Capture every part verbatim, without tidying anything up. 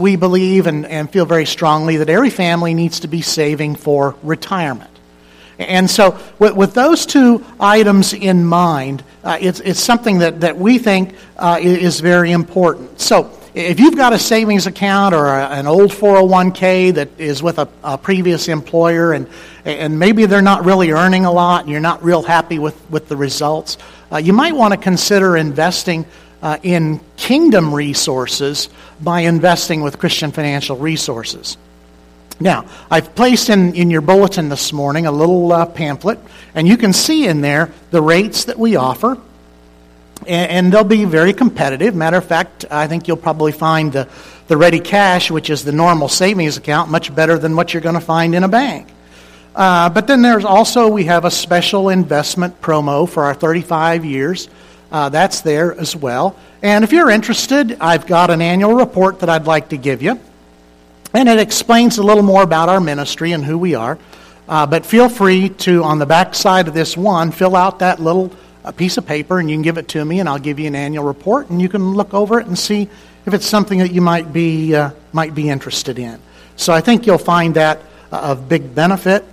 We believe and, and feel very strongly that every family needs to be saving for retirement. And so with, with those two items in mind, uh, it's, it's something that, that we think uh, is very important. So if you've got a savings account or a, an old four oh one k that is with a, a previous employer and, and maybe they're not really earning a lot and you're not real happy with, with the results, uh, you might want to consider investing Uh, in kingdom resources by investing with Christian Financial Resources. Now, I've placed in, in your bulletin this morning a little uh, pamphlet, and you can see in there the rates that we offer, and, and they'll be very competitive. Matter of fact, I think you'll probably find the, the Ready Cash, which is the normal savings account, much better than what you're going to find in a bank. Uh, but then there's also, we have a special investment promo for our thirty-five years. Uh, that's there as well. And if you're interested, I've got an annual report that I'd like to give you. And it explains a little more about our ministry and who we are. Uh, but feel free to, on the back side of this one, fill out that little uh, piece of paper and you can give it to me and I'll give you an annual report and you can look over it and see if it's something that you might be, uh, might be interested in. So I think you'll find that uh, of big benefit.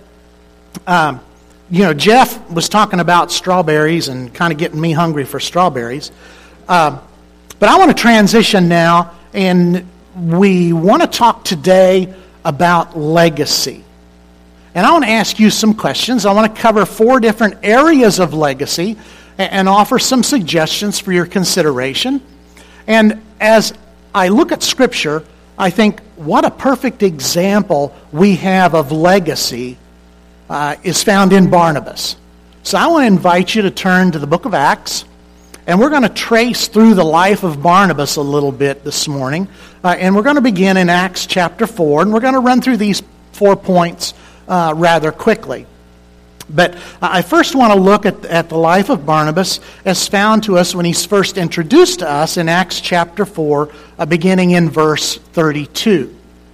Um, You know, Jeff was talking about strawberries and kind of getting me hungry for strawberries. Uh, but I want to transition now, and we want to talk today about legacy. And I want to ask you some questions. I want to cover four different areas of legacy and, and offer some suggestions for your consideration. And as I look at Scripture, I think what a perfect example we have of legacy Uh, is found in Barnabas. So I want to invite you to turn to the book of Acts, and we're going to trace through the life of Barnabas a little bit this morning. Uh, and we're going to begin in Acts chapter four, and we're going to run through these four points uh, rather quickly. But I first want to look at, at the life of Barnabas as found to us when he's first introduced to us in Acts chapter four, uh, beginning in verse thirty-two.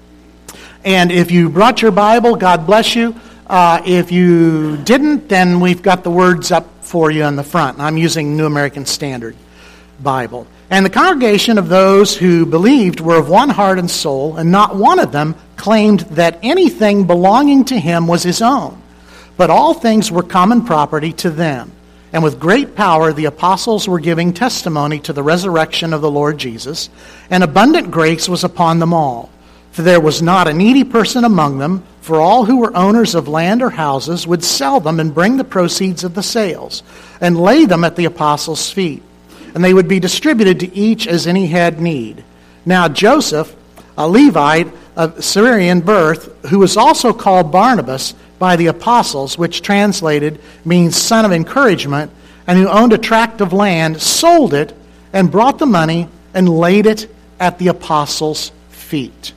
And if you brought your Bible, God bless you. Uh, if you didn't, then we've got the words up for you on the front. I'm using New American Standard Bible. And the congregation of those who believed were of one heart and soul, and not one of them claimed that anything belonging to him was his own, but all things were common property to them. And with great power the apostles were giving testimony to the resurrection of the Lord Jesus, and abundant grace was upon them all. For there was not a needy person among them, for all who were owners of land or houses would sell them and bring the proceeds of the sales, and lay them at the apostles' feet. And they would be distributed to each as any had need. Now Joseph, a Levite of Syrian birth, who was also called Barnabas by the apostles, which translated means son of encouragement, and who owned a tract of land, sold it, and brought the money, and laid it at the apostles' feet.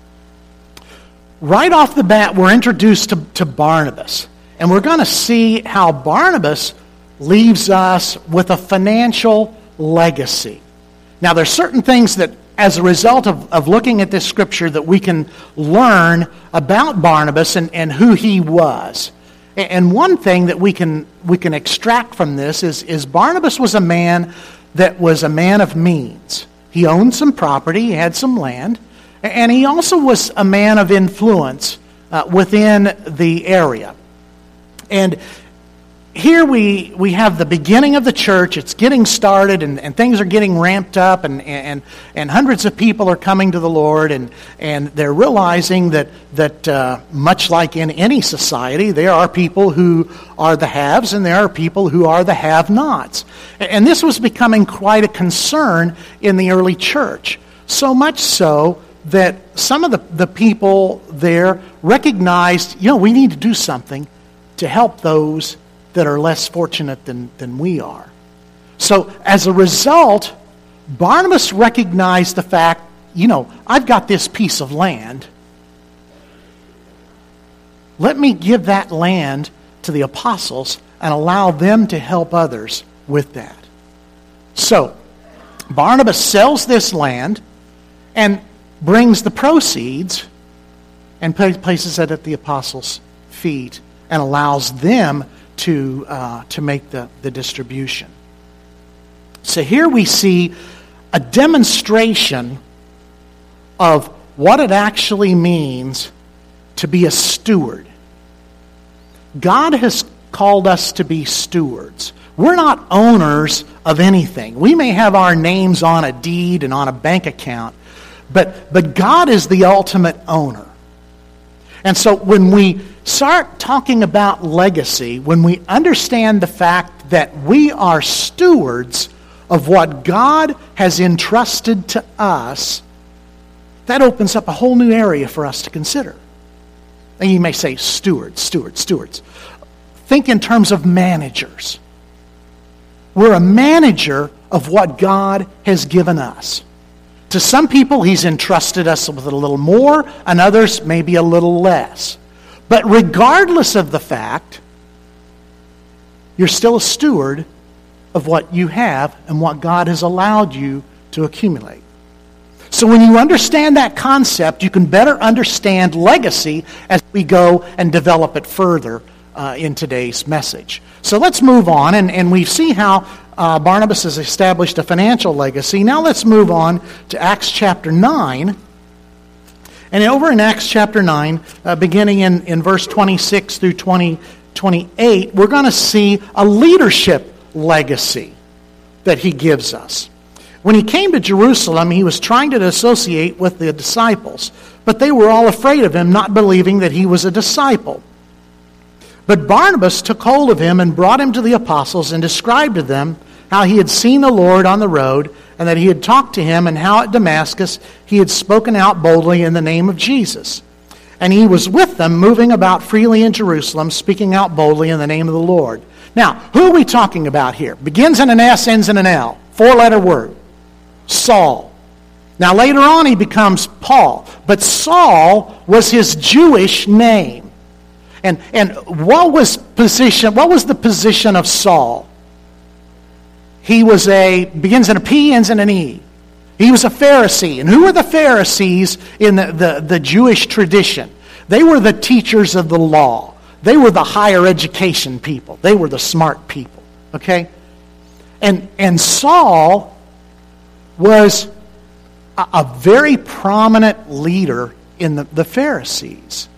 Right off the bat, we're introduced to, to Barnabas. And we're going to see how Barnabas leaves us with a financial legacy. Now, there's certain things that, as a result of, of looking at this scripture, that we can learn about Barnabas and, and who he was. And one thing that we can we can extract from this is, is Barnabas was a man that was a man of means. He owned some property, he had some land. And he also was a man of influence uh, within the area. And here we we have the beginning of the church. It's getting started, and, and things are getting ramped up, and, and and hundreds of people are coming to the Lord, and, and they're realizing that, that uh, much like in any society, there are people who are the haves, and there are people who are the have-nots. And this was becoming quite a concern in the early church. So much so that some of the, the people there recognized, you know, we need to do something to help those that are less fortunate than, than we are. So as a result, Barnabas recognized the fact, you know, I've got this piece of land. Let me give that land to the apostles and allow them to help others with that. So Barnabas sells this land and brings the proceeds and places it at the apostles' feet and allows them to uh, to make the, the distribution. So here we see a demonstration of what it actually means to be a steward. God has called us to be stewards. We're not owners of anything. We may have our names on a deed and on a bank account, but, but God is the ultimate owner. And so when we start talking about legacy, when we understand the fact that we are stewards of what God has entrusted to us, that opens up a whole new area for us to consider. And you may say, stewards, stewards, stewards. Think in terms of managers. We're a manager of what God has given us. To some people, He's entrusted us with a little more, and others maybe a little less. But regardless of the fact, you're still a steward of what you have and what God has allowed you to accumulate. So when you understand that concept, you can better understand legacy as we go and develop it further uh, in today's message. So let's move on, and, and we see how uh, Barnabas has established a financial legacy. Now let's move on to Acts chapter nine. And over in Acts chapter nine, uh, beginning in, in verse twenty-six through twenty, twenty-eight, we're going to see a leadership legacy that he gives us. When he came to Jerusalem, he was trying to associate with the disciples, but they were all afraid of him, not believing that he was a disciple. But Barnabas took hold of him and brought him to the apostles and described to them how he had seen the Lord on the road and that he had talked to him, and how at Damascus he had spoken out boldly in the name of Jesus. And he was with them, moving about freely in Jerusalem, speaking out boldly in the name of the Lord. Now, who are we talking about here? Begins in an S, ends in an L. Four-letter word. Saul. Now, later on he becomes Paul. But Saul was his Jewish name. And, and what was position? What was the position of Saul? He was a, begins in a P, ends in an E. He was a Pharisee. And who were the Pharisees in the, the, the Jewish tradition? They were the teachers of the law. They were the higher education people. They were the smart people. Okay? And, and Saul was a, a very prominent leader in the, the Pharisees.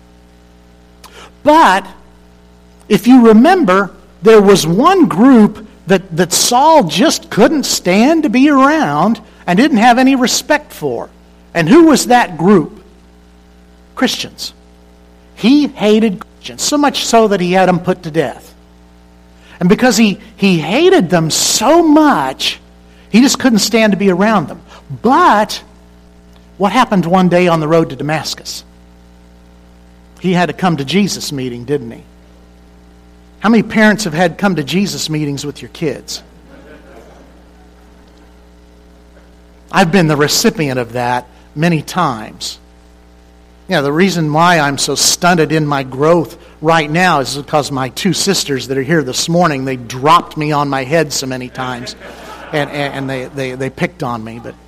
But, if you remember, there was one group that, that Saul just couldn't stand to be around and didn't have any respect for. And who was that group? Christians. He hated Christians, so much so that he had them put to death. And because he, he hated them so much, he just couldn't stand to be around them. But what happened one day on the road to Damascus? He had to come to Jesus meeting, didn't he? How many parents have had come to Jesus meetings with your kids? I've been the recipient of that many times. You know, the reason why I'm so stunted in my growth right now is because my two sisters that are here this morning, they dropped me on my head so many times. And, and they, they, they picked on me. But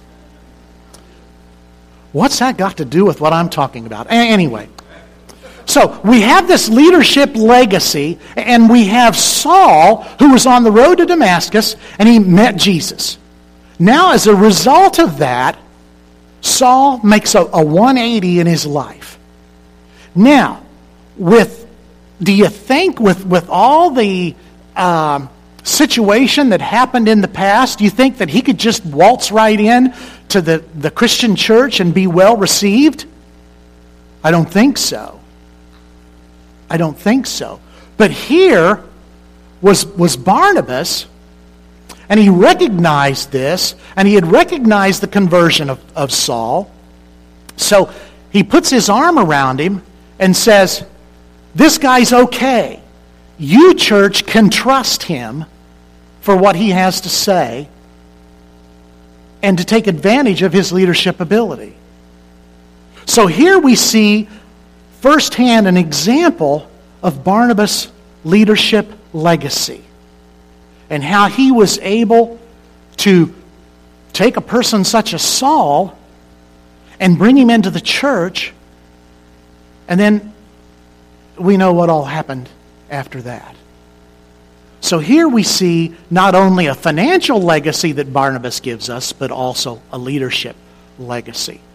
what's that got to do with what I'm talking about? Anyway. So we have this leadership legacy, and we have Saul, who was on the road to Damascus, and he met Jesus. Now, as a result of that, Saul makes a, a one eighty in his life. Now, with do you think with, with all the um, situation that happened in the past, do you think that he could just waltz right in to the, the Christian church and be well received? I don't think so. I don't think so. But here was, was Barnabas, and he recognized this, and he had recognized the conversion of, of Saul. So he puts his arm around him and says, this guy's okay. You, church, can trust him for what he has to say and to take advantage of his leadership ability. So here we see firsthand an example of Barnabas' leadership legacy and how he was able to take a person such as Saul and bring him into the church, and then we know what all happened after that. So here we see not only a financial legacy that Barnabas gives us, but also a leadership legacy.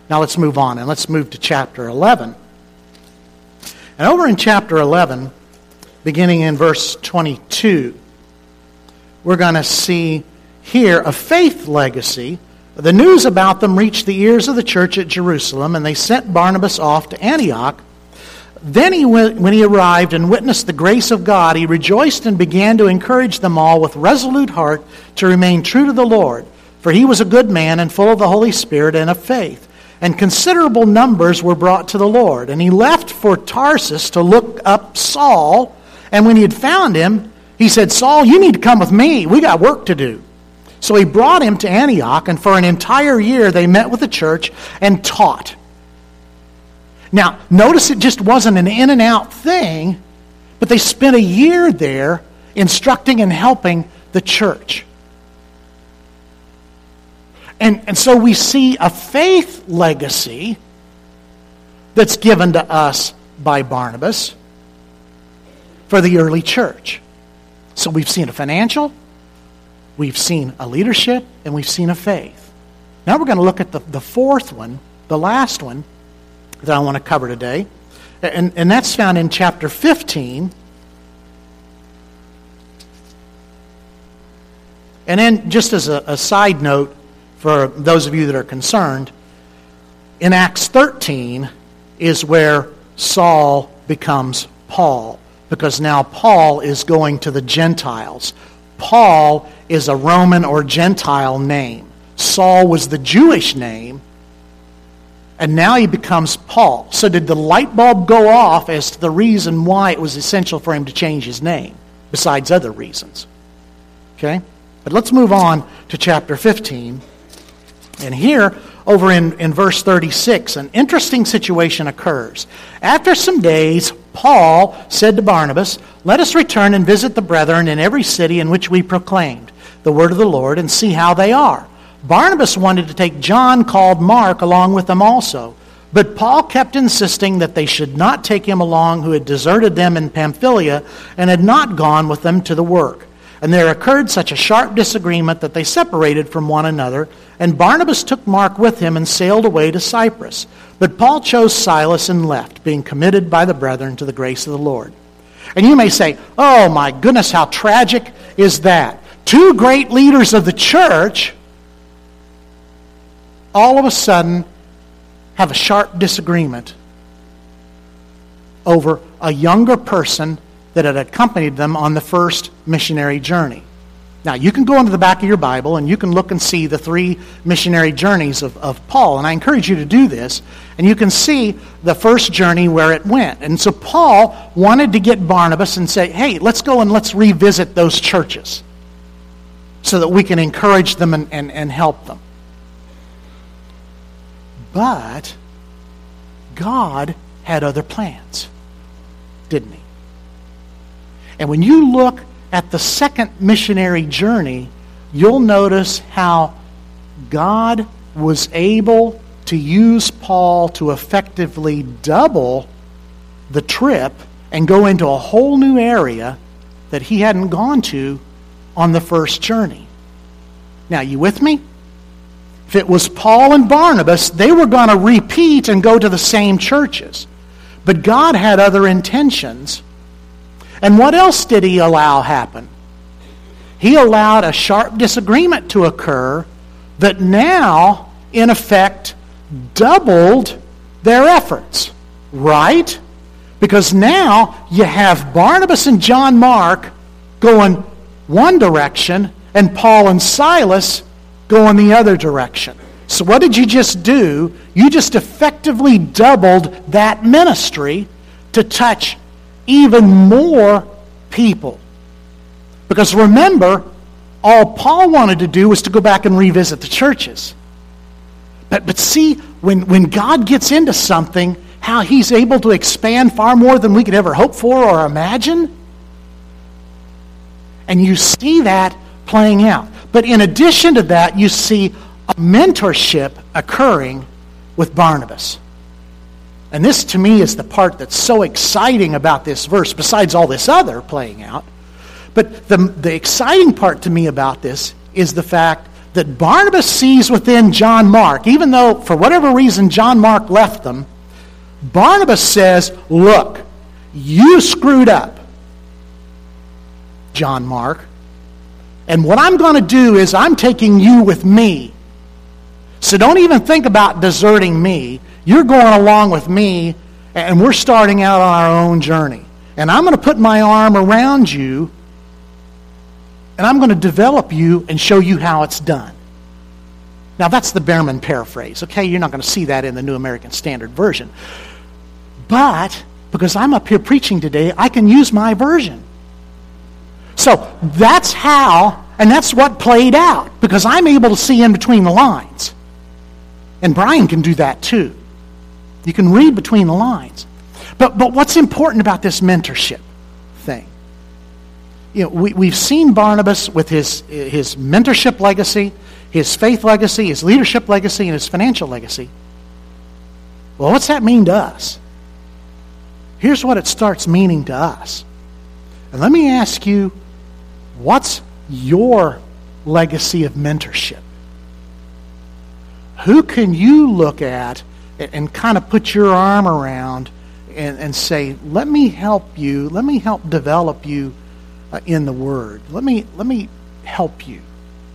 Now let's move on, and let's move to chapter eleven. And over in chapter eleven, beginning in verse twenty-two, we're going to see here a faith legacy. The news about them reached the ears of the church at Jerusalem, and they sent Barnabas off to Antioch. Then he went, when he arrived and witnessed the grace of God, he rejoiced and began to encourage them all with resolute heart to remain true to the Lord. For he was a good man and full of the Holy Spirit and of faith. And considerable numbers were brought to the Lord. And he left for Tarsus to look up Saul. And when he had found him, he said, Saul, you need to come with me. We got work to do. So he brought him to Antioch, and for an entire year they met with the church and taught. Now, notice it just wasn't an in and out thing, but they spent a year there instructing and helping the church. And, and so we see a faith legacy that's given to us by Barnabas for the early church. So we've seen a financial, we've seen a leadership, and we've seen a faith. Now we're going to look at the, the fourth one, the last one, that I want to cover today. And, and that's found in chapter fifteen. And then, just as a, a side note, for those of you that are concerned, in Acts thirteen is where Saul becomes Paul, because now Paul is going to the Gentiles. Paul is a Roman or Gentile name. Saul was the Jewish name, and now he becomes Paul. So did the light bulb go off as to the reason why it was essential for him to change his name, besides other reasons? Okay? But let's move on to chapter fifteen. And here, over in, in verse thirty-six, an interesting situation occurs. After some days, Paul said to Barnabas, let us return and visit the brethren in every city in which we proclaimed the word of the Lord and see how they are. Barnabas wanted to take John, called Mark, along with them also. But Paul kept insisting that they should not take him along, who had deserted them in Pamphylia and had not gone with them to the work. And there occurred such a sharp disagreement that they separated from one another, and Barnabas took Mark with him and sailed away to Cyprus. But Paul chose Silas and left, being committed by the brethren to the grace of the Lord. And you may say, oh my goodness, how tragic is that? Two great leaders of the church all of a sudden have a sharp disagreement over a younger person that had accompanied them on the first missionary journey. Now, you can go into the back of your Bible and you can look and see the three missionary journeys of, of Paul, and I encourage you to do this, and you can see the first journey where it went. And so Paul wanted to get Barnabas and say, hey, let's go and let's revisit those churches so that we can encourage them and, and, and help them. But God had other plans, didn't he? And when you look at the second missionary journey, you'll notice how God was able to use Paul to effectively double the trip and go into a whole new area that he hadn't gone to on the first journey. Now, you with me? If it was Paul and Barnabas, they were going to repeat and go to the same churches. But God had other intentions. And what else did he allow happen? He allowed a sharp disagreement to occur that now, in effect, doubled their efforts. Right? Because now you have Barnabas and John Mark going one direction and Paul and Silas going the other direction. So what did you just do? You just effectively doubled that ministry to touch even more people. Because remember, all Paul wanted to do was to go back and revisit the churches. But but see, when, when God gets into something, how he's able to expand far more than we could ever hope for or imagine. And you see that playing out. But in addition to that, you see a mentorship occurring with Barnabas. And this, to me, is the part that's so exciting about this verse, besides all this other playing out. But the, the exciting part to me about this is the fact that Barnabas sees within John Mark, even though for whatever reason John Mark left them, Barnabas says, look, you screwed up, John Mark. And what I'm going to do is I'm taking you with me. So don't even think about deserting me. You're going along with me, and we're starting out on our own journey. And I'm going to put my arm around you, and I'm going to develop you and show you how it's done. Now, that's the Behrman paraphrase, okay? You're not going to see that in the New American Standard Version. But, because I'm up here preaching today, I can use my version. So, that's how, and that's what played out, because I'm able to see in between the lines. And Brian can do that too. You can read between the lines. But but what's important about this mentorship thing? You know, we, we've seen Barnabas with his, his mentorship legacy, his faith legacy, his leadership legacy, and his financial legacy. Well, what's that mean to us? Here's what it starts meaning to us. And let me ask you, what's your legacy of mentorship? Who can you look at and, and kind of put your arm around and, and say, let me help you, let me help develop you uh, in the Word. Let me, let me help you.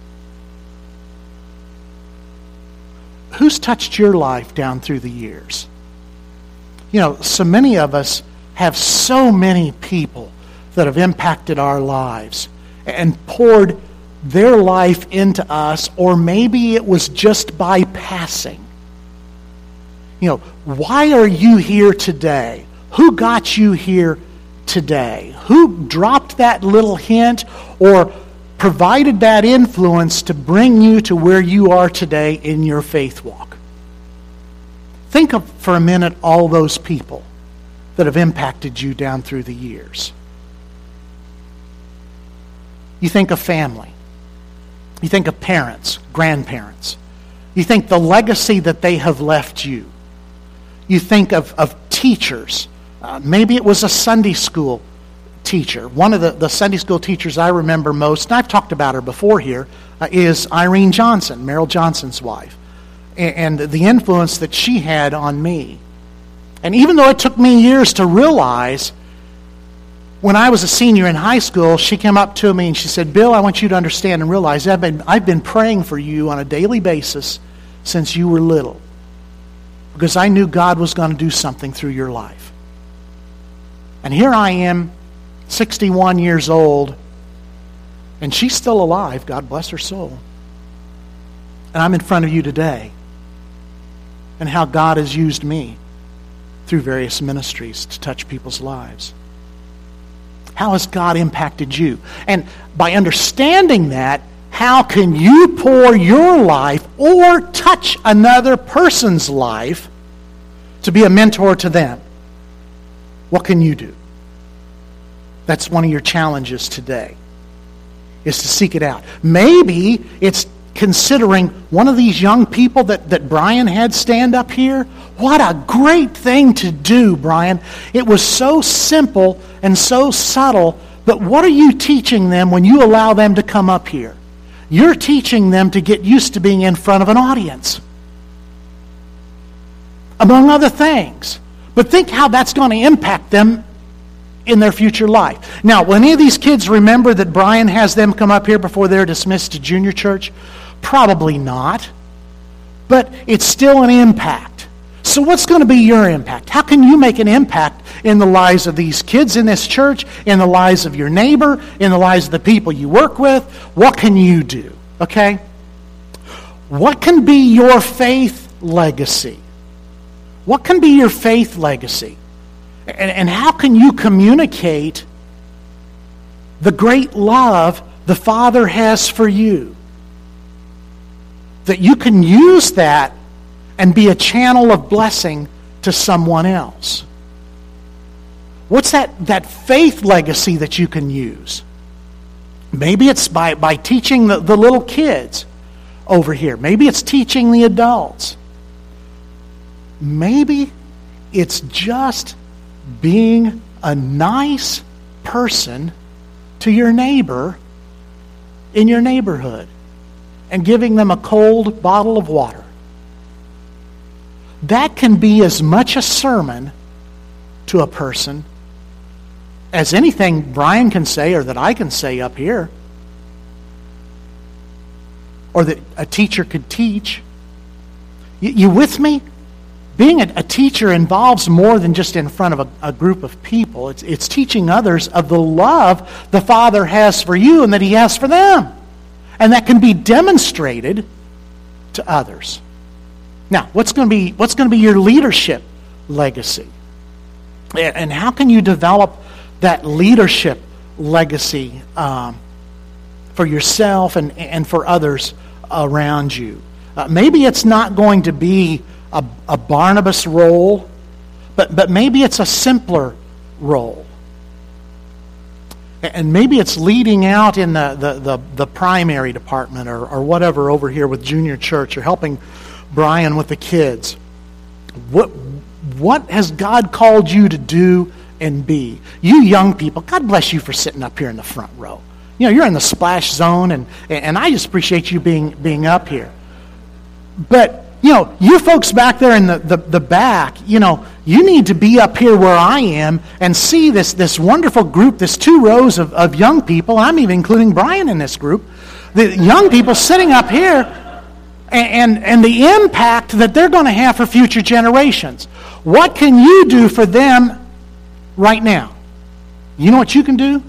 Who's touched your life down through the years? You know, so many of us have so many people that have impacted our lives and poured their life into us, or maybe it was just by passing. You know, why are you here today? Who got you here today? Who dropped that little hint or provided that influence to bring you to where you are today in your faith walk? Think of, for a minute, all those people that have impacted you down through the years. You think of family. You think of parents, grandparents. You think the legacy that they have left you. You think of, of teachers. Uh, maybe it was a Sunday school teacher. One of the, the Sunday school teachers I remember most, and I've talked about her before here, uh, is Irene Johnson, Merrill Johnson's wife, and, and the influence that she had on me. And even though it took me years to realize, when I was a senior in high school, she came up to me and she said, Bill, I want you to understand and realize I've been, I've been praying for you on a daily basis since you were little, because I knew God was going to do something through your life. And here I am, sixty-one years old, and she's still alive, God bless her soul. And I'm in front of you today, and how God has used me through various ministries to touch people's lives. How has God impacted you? And by understanding that, how can you pour your life or touch another person's life to be a mentor to them? What can you do? That's one of your challenges today, is to seek it out. Maybe it's considering one of these young people that, that Brian had stand up here. What a great thing to do, Brian. It was so simple and so subtle, but what are you teaching them when you allow them to come up here? You're teaching them to get used to being in front of an audience, among other things. But think how that's going to impact them in their future life. Now, will any of these kids remember that Brian has them come up here before they're dismissed to junior church? Probably not. But it's still an impact. So what's going to be your impact? How can you make an impact in the lives of these kids in this church, in the lives of your neighbor, in the lives of the people you work with? What can you do? Okay? What can be your faith legacy? What can be your faith legacy? And, and how can you communicate the great love the Father has for you? That you can use that and be a channel of blessing to someone else. What's that, that faith legacy that you can use? Maybe it's by, by teaching the, the little kids over here. Maybe it's teaching the adults. Maybe it's just being a nice person to your neighbor in your neighborhood. and giving them a cold bottle of water. That can be as much a sermon to a person as anything Brian can say or that I can say up here, or that a teacher could teach. You, you with me? Being a, a teacher involves more than just in front of a, a group of people. It's, it's teaching others of the love the Father has for you and that He has for them. And that can be demonstrated to others. Now, what's going to be what's going to be your leadership legacy? And how can you develop that leadership legacy um, for yourself and, and for others around you? Uh, maybe it's not going to be a, a Barnabas role, but, but maybe it's a simpler role. And maybe it's leading out in the, the, the, the primary department or, or whatever over here with junior church, or helping Brian with the kids. What, what has God called you to do and be? You young people, God bless you for sitting up here in the front row. You know, you're in the splash zone, and, and I just appreciate you being, being up here. But, you know, you folks back there in the, the, the back, you know, you need to be up here where I am and see this, this wonderful group, this two rows of, of young people. I'm even including Brian in this group. The young people sitting up here, and, and, and the impact that they're going to have for future generations. What can you do for them right now? You know what you can do?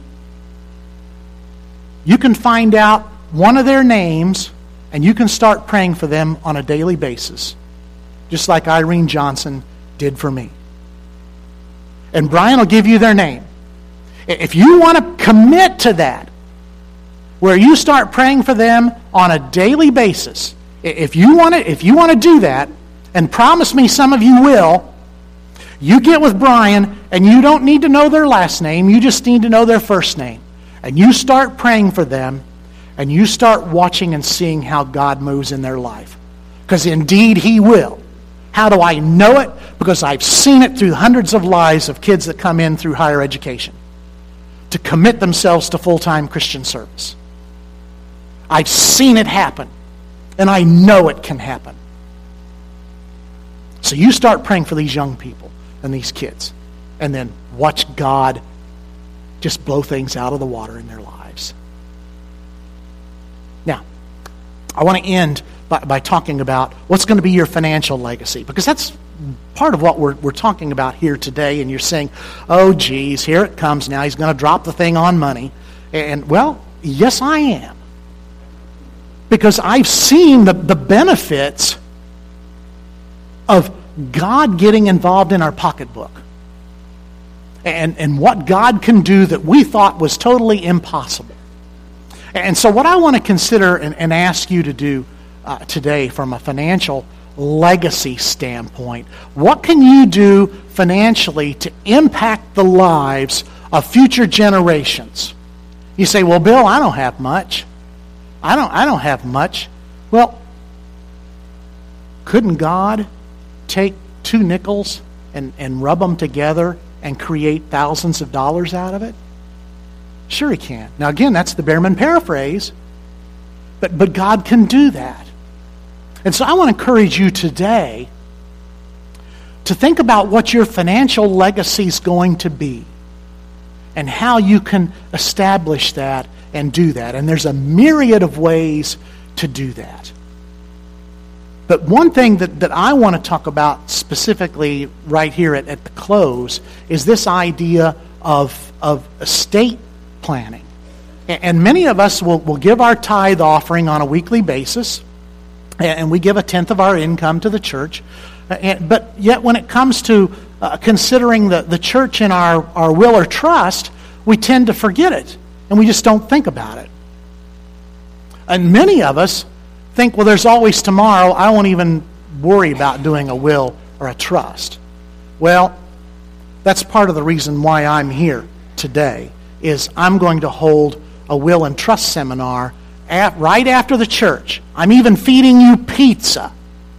You can find out one of their names, and you can start praying for them on a daily basis, just like Irene Johnson did for me. And Brian will give you their name. If you want to commit to that, where you start praying for them on a daily basis, if you want to, if you want to do that, and promise me some of you will, you get with Brian, and you don't need to know their last name, you just need to know their first name. And you start praying for them, and you start watching and seeing how God moves in their life. Because indeed He will. How do I know it? Because I've seen it through hundreds of lives of kids that come in through higher education to commit themselves to full-time Christian service. I've seen it happen, and I know it can happen. So you start praying for these young people and these kids, and then watch God just blow things out of the water in their lives. Now, I want to end by, by talking about what's going to be your financial legacy, because that's part of what we're, we're talking about here today. And you're saying, oh, geez, here it comes now. He's going to drop the thing on money. And, well, yes, I am. Because I've seen the, the benefits of God getting involved in our pocketbook. And, and what God can do that we thought was totally impossible. And so what I want to consider and, and ask you to do uh, today from a financial legacy standpoint, what can you do financially to impact the lives of future generations? You say, well, Bill, I don't have much. I don't, I don't have much. Well, couldn't God take two nickels and, and rub them together and create thousands of dollars out of it? Sure He can. Now again, that's the Behrman paraphrase, but, but God can do that. And so I want to encourage you today to think about what your financial legacy is going to be and how you can establish that and do that. And there's a myriad of ways to do that. But one thing that, that I want to talk about specifically right here at, at the close is this idea of, of estate planning. And many of us will, will give our tithe offering on a weekly basis, and we give a tenth of our income to the church. But yet when it comes to uh, considering the, the church in our, our will or trust, we tend to forget it, and we just don't think about it. And many of us think, well, there's always tomorrow. I won't even worry about doing a will or a trust. Well, that's part of the reason why I'm here today, is I'm going to hold a will and trust seminar at, right after the church. I'm even feeding you pizza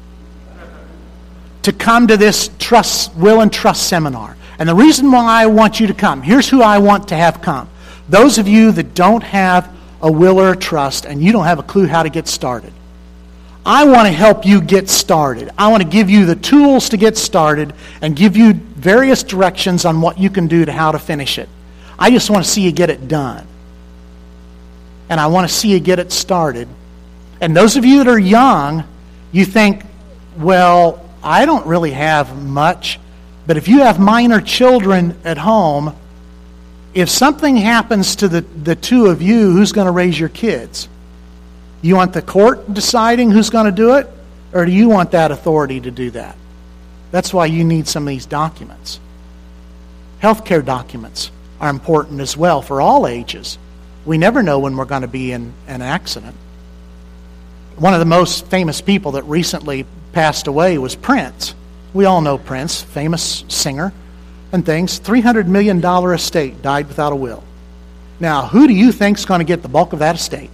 to come to this trust, will and trust seminar. And the reason why I want you to come, here's who I want to have come. Those of you that don't have a will or a trust and you don't have a clue how to get started. I want to help you get started. I want to give you the tools to get started and give you various directions on what you can do to how to finish it. I just want to see you get it done. And I want to see you get it started. And those of you that are young, you think, well, I don't really have much. But if you have minor children at home, if something happens to the, the two of you, who's going to raise your kids? You want the court deciding who's going to do it? Or do you want that authority to do that? That's why you need some of these documents. Healthcare documents are important as well for all ages. We never know when we're going to be in an accident. One of the most famous people that recently passed away was Prince. We all know Prince, famous singer and things. three hundred million dollars estate, died without a will. Now, who do you think is going to get the bulk of that estate?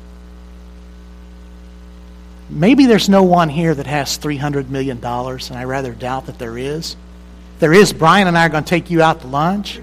Maybe there's no one here that has three hundred million dollars, and I rather doubt that there is. If there is, Brian and I are going to take you out to lunch.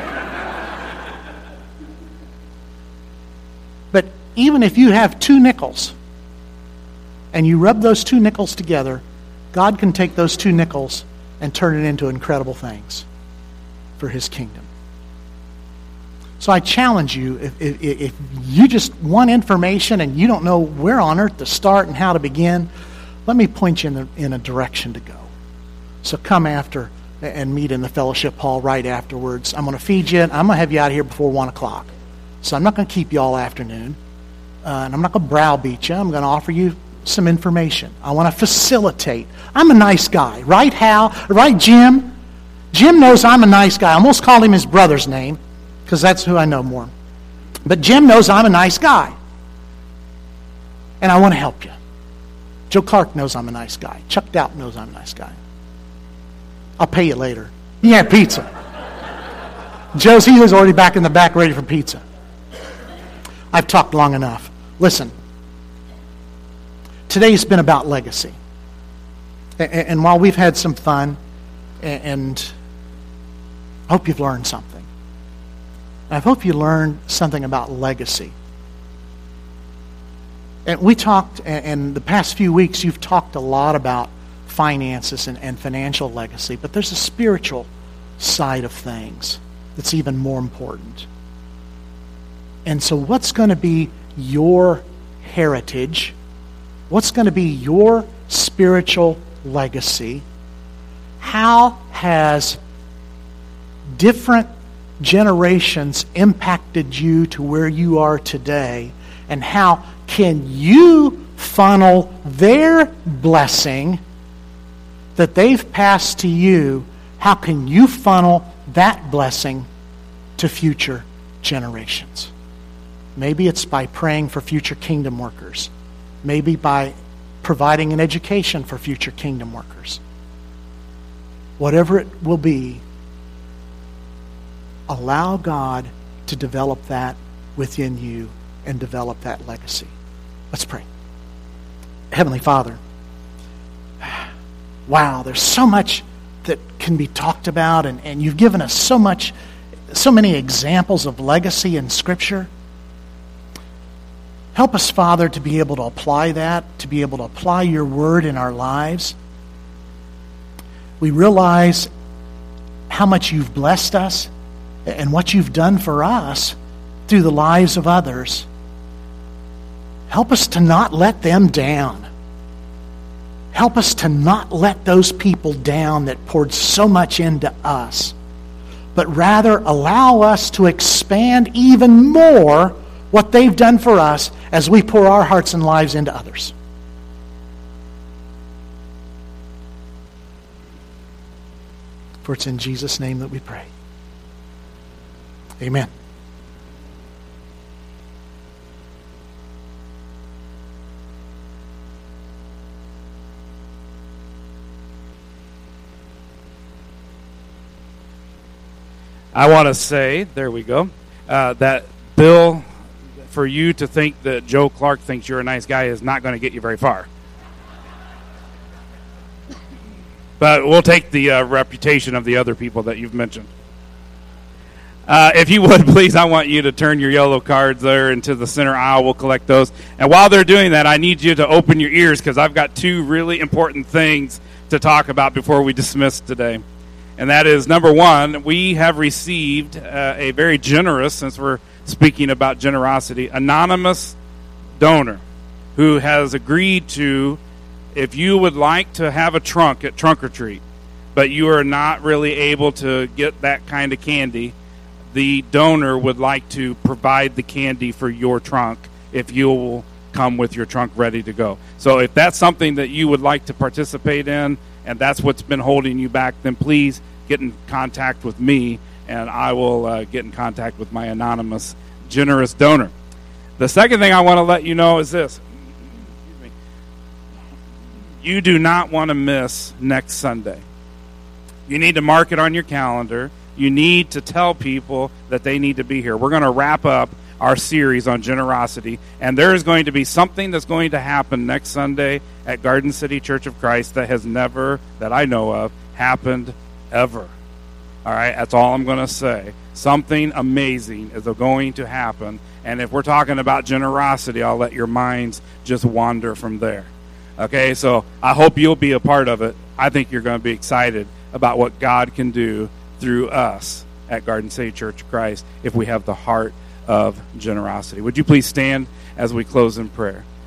But even if you have two nickels, and you rub those two nickels together, God can take those two nickels and turn it into incredible things for His kingdom. So I challenge you, if, if, if you just want information and you don't know where on earth to start and how to begin, let me point you in, the, in a direction to go. So come after and meet in the fellowship hall right afterwards. I'm going to feed you, and I'm going to have you out of here before one o'clock. So I'm not going to keep you all afternoon, uh, and I'm not going to browbeat you. I'm going to offer you some information. I want to facilitate. I'm a nice guy, right, Hal? Right, Jim? Jim knows I'm a nice guy. I almost called him his brother's name, because that's who I know more. But Jim knows I'm a nice guy. And I want to help you. Joe Clark knows I'm a nice guy. Chuck Doubt knows I'm a nice guy. I'll pay you later. You can have pizza. Josie is already back in the back ready for pizza. I've talked long enough. Listen. Today's been about legacy. And while we've had some fun, and I hope you've learned something. I hope you learned something about legacy. And we talked, and the past few weeks, you've talked a lot about finances and, and financial legacy, but there's a spiritual side of things that's even more important. And so what's going to be your heritage? What's going to be your spiritual legacy? How has different generations impacted you to where you are today? And how can you funnel their blessing that they've passed to you? How can you funnel that blessing to future generations? Maybe it's by praying for future kingdom workers. Maybe by providing an education for future kingdom workers. Whatever it will be, allow God to develop that within you and develop that legacy. Let's pray. Heavenly Father, wow, there's so much that can be talked about, and, and you've given us so much, so many examples of legacy in Scripture. Help us, Father, to be able to apply that, to be able to apply your word in our lives. We realize how much you've blessed us and what you've done for us through the lives of others. Help us to not let them down. Help us to not let those people down that poured so much into us, but rather allow us to expand even more what they've done for us as we pour our hearts and lives into others. For it's in Jesus' name that we pray. Amen. I want to say, there we go, uh, that Bill, for you to think that Joe Clark thinks you're a nice guy is not going to get you very far. But we'll take the uh, reputation of the other people that you've mentioned. Uh, if you would, please, I want you to turn your yellow cards there into the center aisle. We'll collect those. And while they're doing that, I need you to open your ears because I've got two really important things to talk about before we dismiss today. And that is, number one, we have received uh, a very generous, since we're speaking about generosity, anonymous donor who has agreed to, if you would like to have a trunk at Trunk or Treat, but you are not really able to get that kind of candy, the donor would like to provide the candy for your trunk if you will come with your trunk ready to go. So if that's something that you would like to participate in, and that's what's been holding you back, then please get in contact with me, and I will uh, get in contact with my anonymous, generous donor. The second thing I want to let you know is this. You do not want to miss next Sunday. You need to mark it on your calendar. You need to tell people that they need to be here. We're going to wrap up our series on generosity, and there is going to be something that's going to happen next Sunday at Garden City Church of Christ that has never, that I know of, happened ever. All right, that's all I'm going to say. Something amazing is going to happen, and if we're talking about generosity, I'll let your minds just wander from there. Okay, so I hope you'll be a part of it. I think you're going to be excited about what God can do through us at Garden City Church of Christ if we have the heart of generosity. Would you please stand as we close in prayer?